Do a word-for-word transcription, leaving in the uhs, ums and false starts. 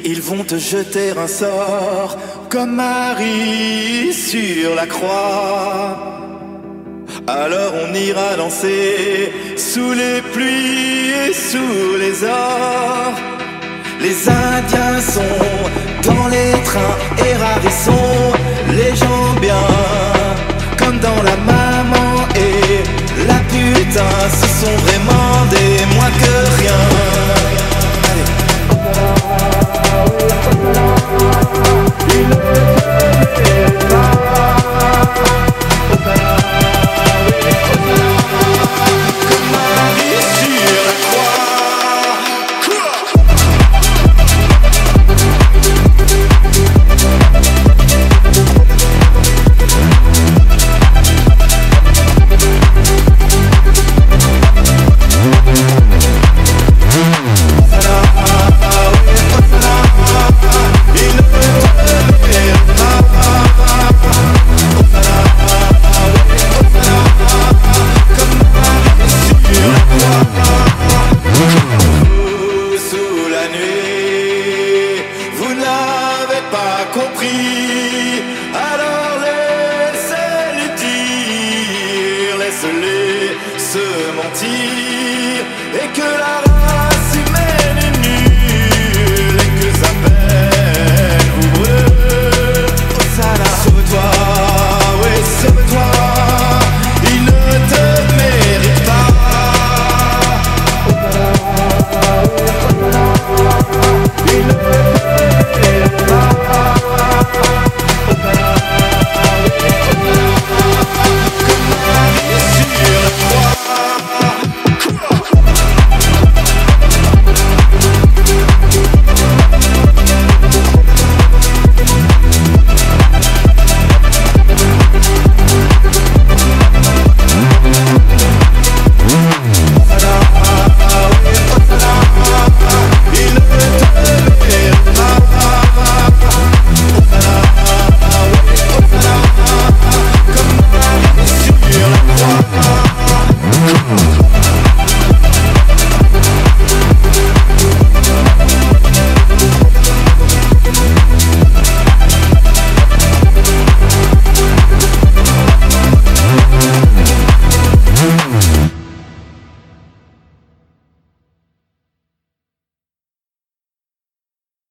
Ils vont te jeter un sort comme Marie sur la croix. Alors on ira danser sous les pluies et sous les ors. Les Indiens sont dans les trains et rares ils sont les gens bien, comme dans la maman et la putain. Ce sont vraiment des moins que rien.